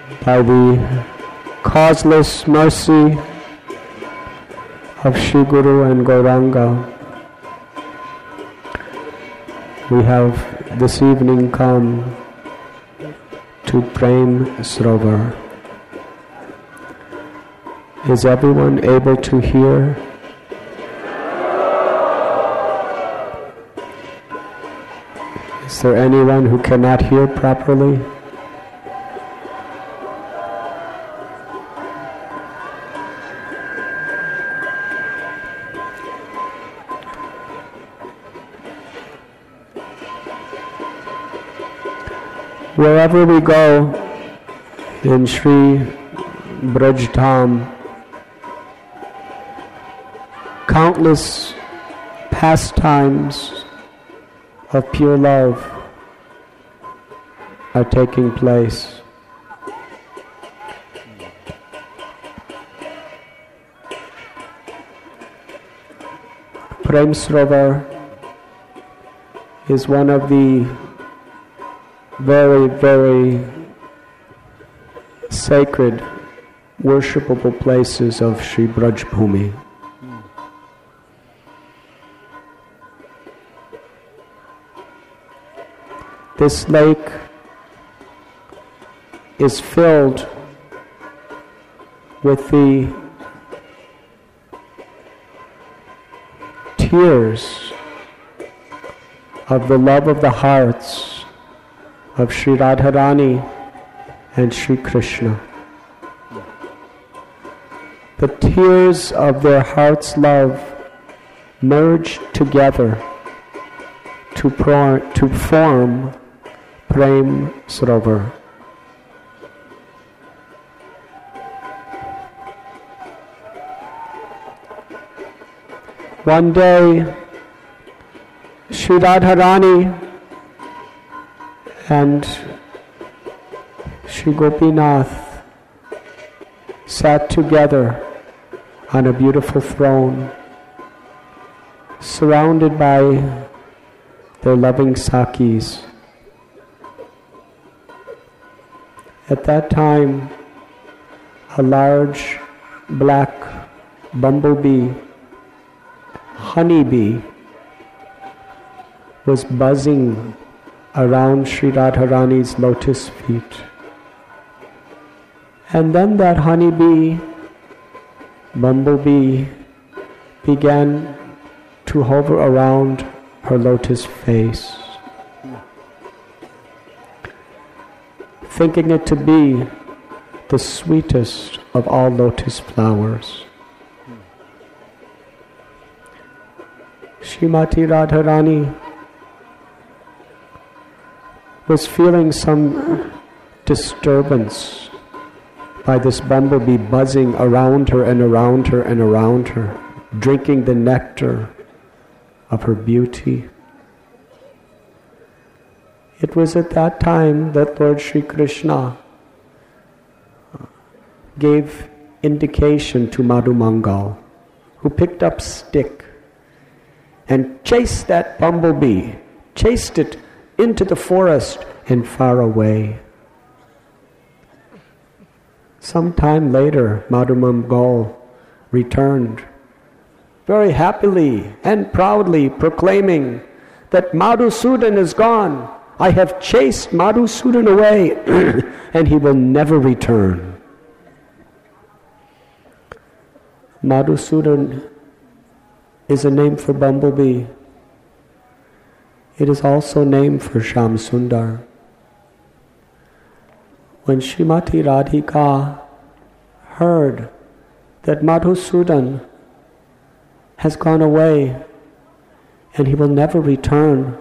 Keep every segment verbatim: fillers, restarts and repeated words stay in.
by the causeless mercy of Shri Guru and Gauranga, we have this evening come to Prem Sarovar. Is everyone able to hear? Is there anyone who cannot hear properly? Wherever we go in Sri Braj Dham, countless pastimes of pure love are taking place. Prem Sarovar is one of the very, very sacred, worshipable places of Sri Braj Bhumi. This lake is filled with the tears of the love of the hearts of Sri Radharani and Sri Krishna. The tears of their heart's love merge together to, pro- to form Prem Sarovar. One day, Sri Radharani and Sri Gopinath sat together on a beautiful throne, surrounded by their loving Sakhis. At that time, a large black bumblebee, honeybee, was buzzing around Sri Radharani's lotus feet. And then that honeybee, bumblebee, began to hover around her lotus face, thinking it to be the sweetest of all lotus flowers. Srimati Radharani was feeling some disturbance by this bumblebee buzzing around her and around her and around her, drinking the nectar of her beauty. It was at that time that Lord Sri Krishna gave indication to Madhu Mangal, who picked up stick and chased that bumblebee, chased it into the forest and far away. Some time later, Madhu Mangal returned, very happily and proudly proclaiming that Madhusudan is gone. I have chased Madhusudan away and he will never return. Madhusudan is a name for bumblebee. It is also named for Shyam Sundar. When Srimati Radhika heard that Madhusudan has gone away and he will never return,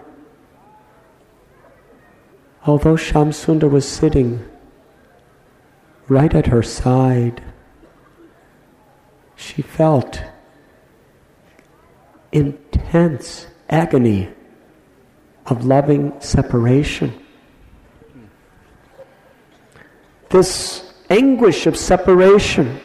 although Shyam Sundar was sitting right at her side, she felt intense agony of loving separation. This anguish of separation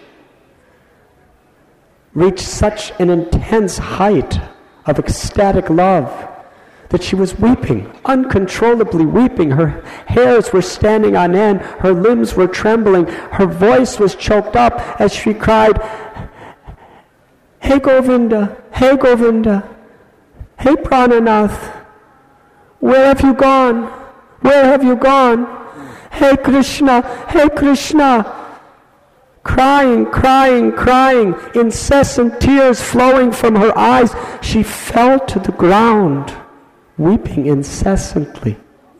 reached such an intense height of ecstatic love that she was weeping, uncontrollably weeping. Her hairs were standing on end, her limbs were trembling, her voice was choked up as she cried, "Hey Govinda, hey Govinda, hey Prananath, where have you gone? Where have you gone? Hey Krishna, hey Krishna." Crying, crying, crying, incessant tears flowing from her eyes. She fell to the ground, weeping incessantly.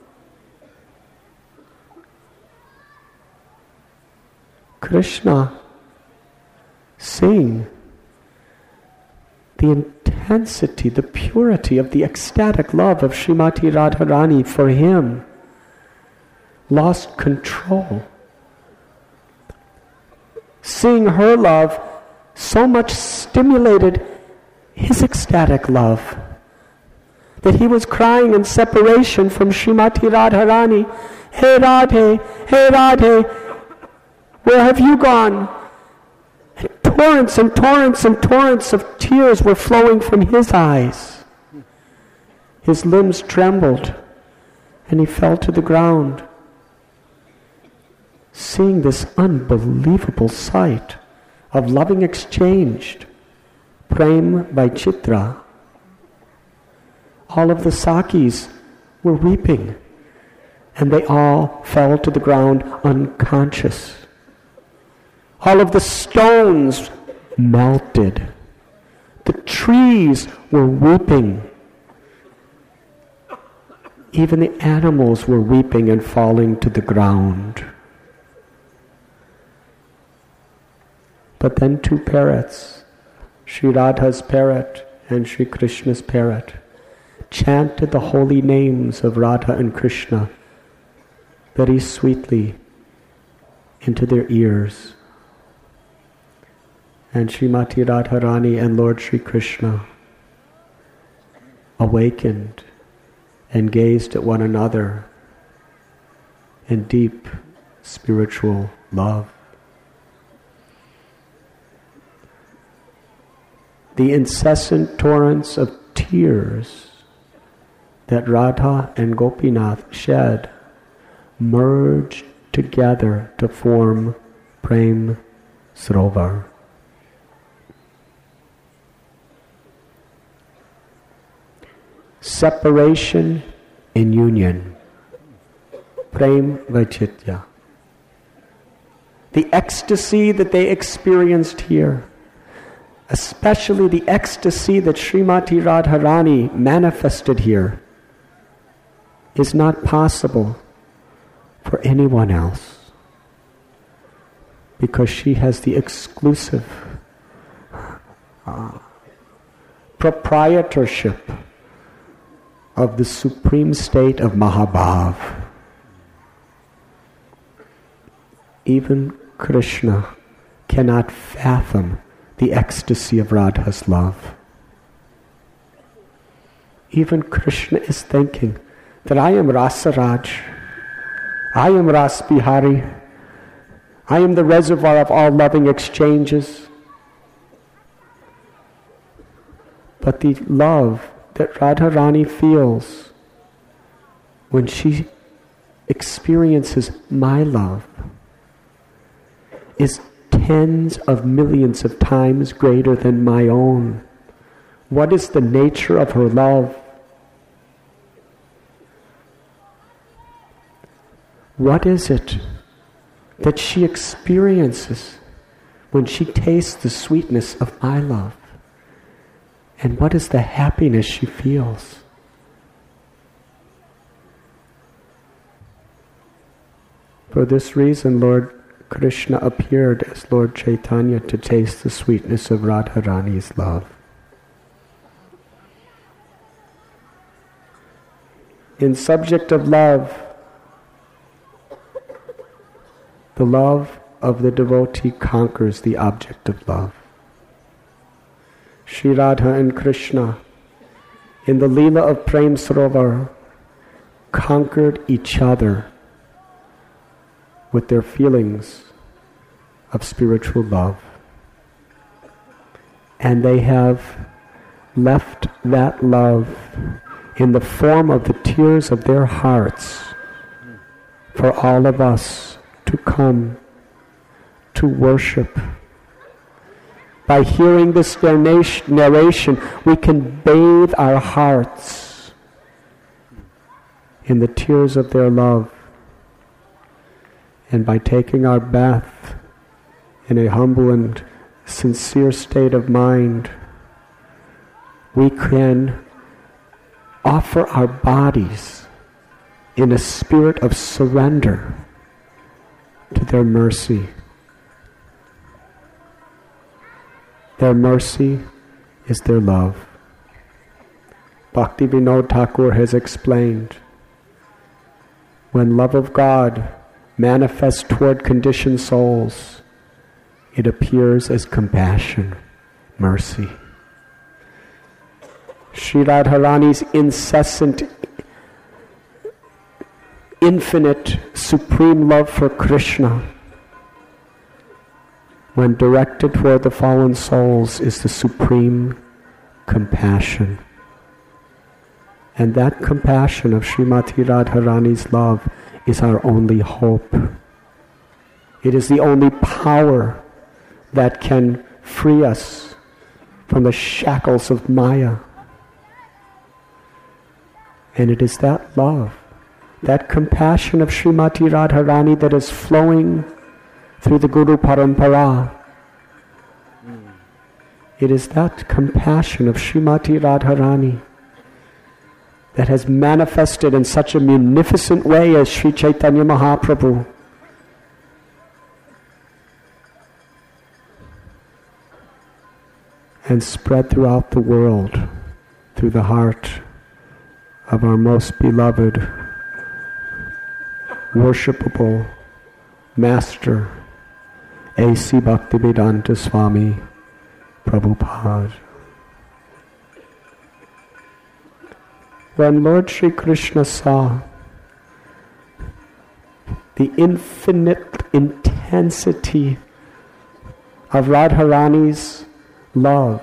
Krishna, seeing the intensity, the purity of the ecstatic love of Srimati Radharani for him, lost control. Seeing her love so much stimulated his ecstatic love that he was crying in separation from Srimati Radharani. "Hey Radhe, hey Radhe, where have you gone?" And torrents and torrents and torrents of tears were flowing from his eyes. His limbs trembled and he fell to the ground. Seeing this unbelievable sight of loving exchange, Prem by Chitra, all of the Sakis were weeping, and they all fell to the ground unconscious. All of the stones melted. The trees were weeping. Even the animals were weeping and falling to the ground. But then two parrots, Sri Radha's parrot and Sri Krishna's parrot, chanted the holy names of Radha and Krishna very sweetly into their ears. And Srimati Radharani and Lord Sri Krishna awakened and gazed at one another in deep spiritual love. The incessant torrents of tears that Radha and Gopinath shed merged together to form Prem Sarovar. Separation in union. Prem Vaichitya. The ecstasy that they experienced here, especially the ecstasy that Srimati Radharani manifested here, is not possible for anyone else, because she has the exclusive uh, proprietorship of the supreme state of Mahabhav. Even Krishna cannot fathom the ecstasy of Radha's love. Even Krishna is thinking that I am Rasaraj, I am Ras Bihari, I am the reservoir of all loving exchanges. But the love that Radharani feels when she experiences my love is tens of millions of times greater than my own. What is the nature of her love? What is it that she experiences when she tastes the sweetness of my love? And what is the happiness she feels? For this reason, Lord Krishna appeared as Lord Chaitanya to taste the sweetness of Radharani's love. In subject of love, the love of the devotee conquers the object of love. Sri Radha and Krishna, in the Leela of Prem Sarovar, conquered each other with their feelings of spiritual love. And they have left that love in the form of the tears of their hearts for all of us to come to worship. By hearing this narration, we can bathe our hearts in the tears of their love. And by taking our bath in a humble and sincere state of mind, we can offer our bodies in a spirit of surrender to their mercy. Their mercy is their love. Bhakti Vinod Thakur has explained, when love of God manifests toward conditioned souls, it appears as compassion, mercy. Sri Radharani's incessant, infinite, supreme love for Krishna, when directed toward the fallen souls, is the supreme compassion. And that compassion of Srimati Radharani's love is our only hope. It is the only power that can free us from the shackles of Maya. And it is that love, that compassion of Srimati Radharani that is flowing through the Guru Parampara. Mm. It is that compassion of Srimati Radharani that has manifested in such a munificent way as Sri Chaitanya Mahaprabhu. And spread throughout the world through the heart of our most beloved, worshipable Master, A C Bhaktivedanta Swami Prabhupada. When Lord Sri Krishna saw the infinite intensity of Radharani's love,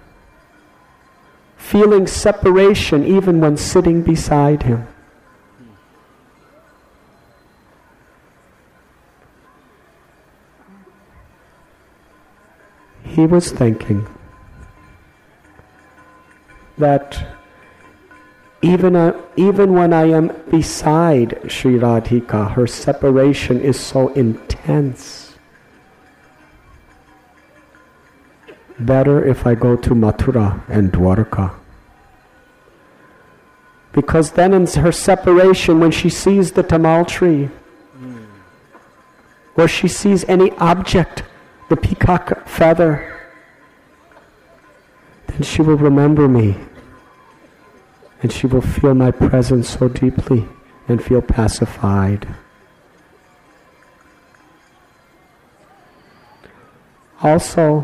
feeling separation even when sitting beside him, he was thinking that even, uh, even when I am beside Sri Radhika, her separation is so intense. Better if I go to Mathura and Dwarka. Because then in her separation, when she sees the tamal tree, mm. or she sees any object, the peacock feather, then she will remember me. And she will feel my presence so deeply and feel pacified. Also,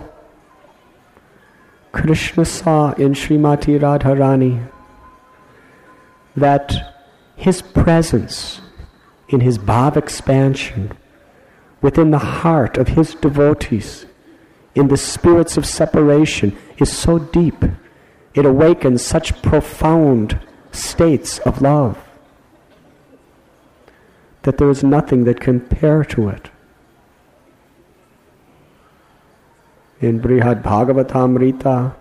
Krishna saw in Srimati Radharani that his presence in his bhav expansion within the heart of his devotees in the spirits of separation is so deep. It awakens such profound states of love that there is nothing that can compare to it. In Brihad Bhagavatamrita,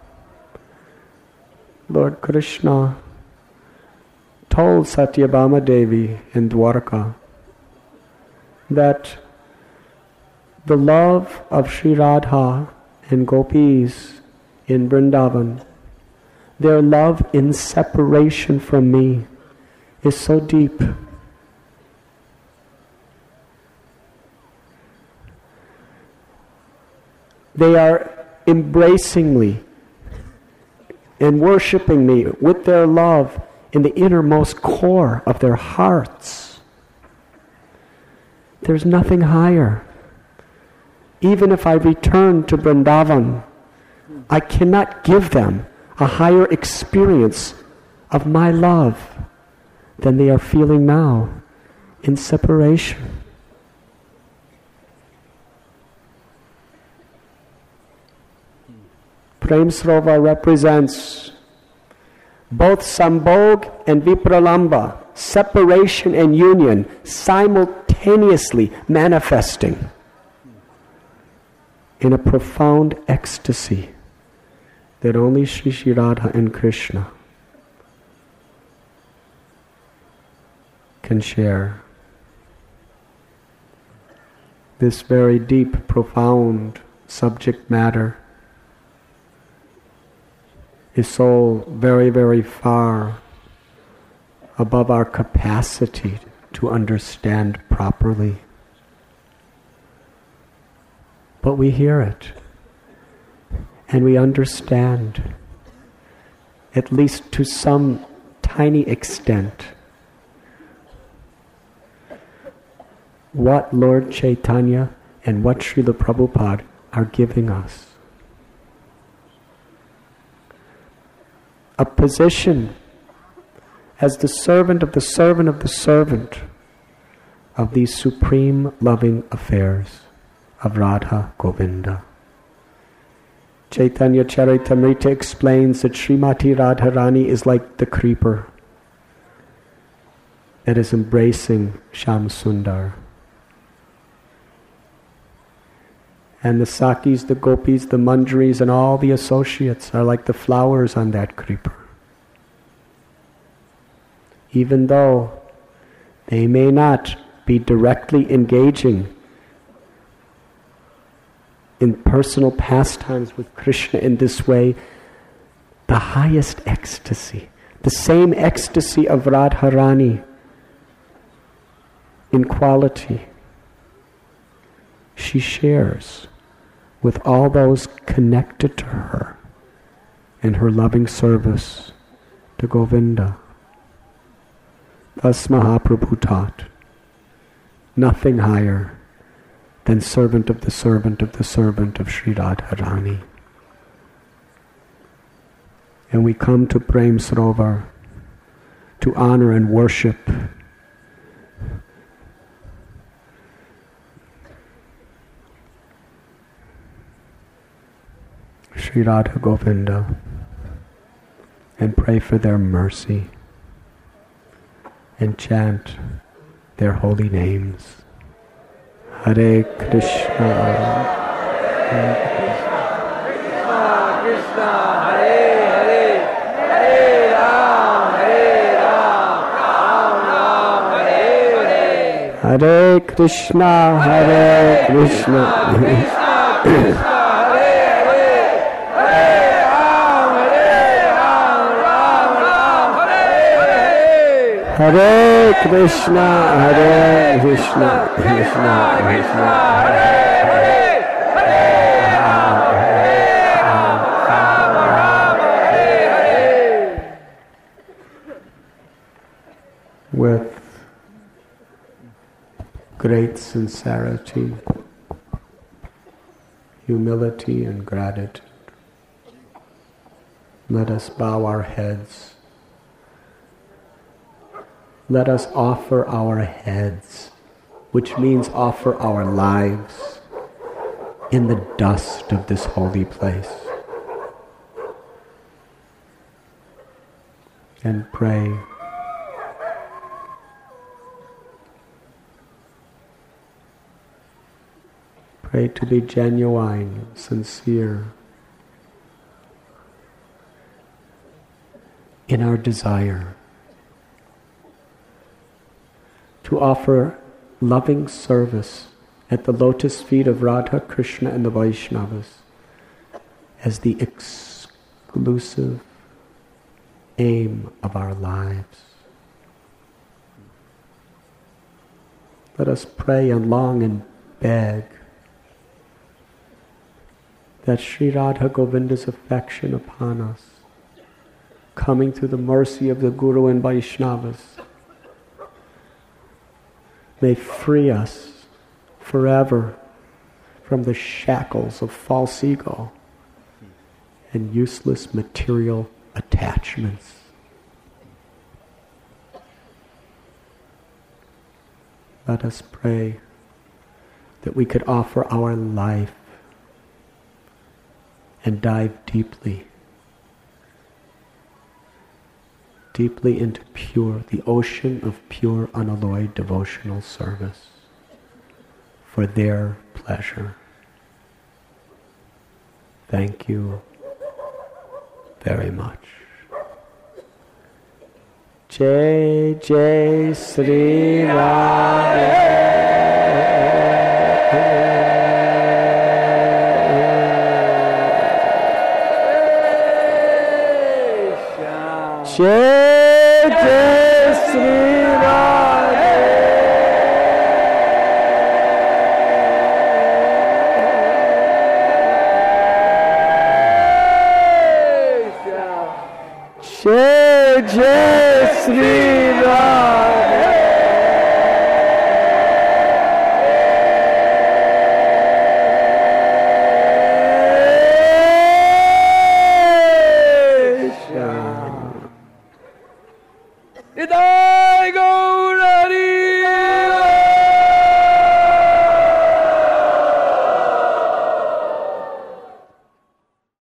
Lord Krishna told Satyabhama Devi in Dwarka that the love of Sri Radha and Gopis in Vrindavan, their love in separation from me, is so deep. They are embracingly and worshiping me with their love in the innermost core of their hearts. There's nothing higher. Even if I return to Vrindavan, I cannot give them a higher experience of my love than they are feeling now in separation. Prem Sarova represents both Sambhog and Vipralamba, separation and union, simultaneously manifesting in a profound ecstasy that only Sri Sri Radha and Krishna can share. This very deep, profound subject matter is so very, very far above our capacity to understand properly. But we hear it, and we understand, at least to some tiny extent, what Lord Chaitanya and what Srila Prabhupada are giving us. A position as the servant of the servant of the servant of these supreme loving affairs of Radha Govinda. Chaitanya Charitamrita explains that Srimati Radharani is like the creeper that is embracing Shyam Sundar. And the Sakis, the Gopis, the Manjaris, and all the associates are like the flowers on that creeper. Even though they may not be directly engaging in personal pastimes with Krishna in this way, the highest ecstasy, the same ecstasy of Radharani in quality, she shares with all those connected to her in her loving service to Govinda. Thus Mahaprabhu taught, nothing higher than servant of the servant of the servant of Sri Radharani. And we come to Prem Sarovar to honor and worship Sri Radha Govinda and pray for their mercy and chant their holy names. Hare Krishna, Hare Krishna, Krishna, Hare Hare, Hare Ram, Hare Ram, Ram Ram, Hare Hare. Hare Krishna, Hare Krishna, Krishna Krishna. Hare Krishna, Hare Krishna, Krishna Krishna, Hare Hare, Hare Ram, Ram Ram, Hare Hare. With great sincerity, humility and gratitude, let us bow our heads. Let us offer our heads, which means offer our lives, in the dust of this holy place. And pray. Pray to be genuine, sincere in our desire to offer loving service at the lotus feet of Radha, Krishna, and the Vaishnavas as the exclusive aim of our lives. Let us pray and long and beg that Sri Radha Govinda's affection upon us, coming through the mercy of the Guru and Vaishnavas, may free us forever from the shackles of false ego and useless material attachments. Let us pray that we could offer our life and dive deeply deeply into pure, the ocean of pure, unalloyed devotional service for their pleasure. Thank you very much. Jai Jai Sri Radhe. Jai Jai Sri Radhe. Jai Jai Sri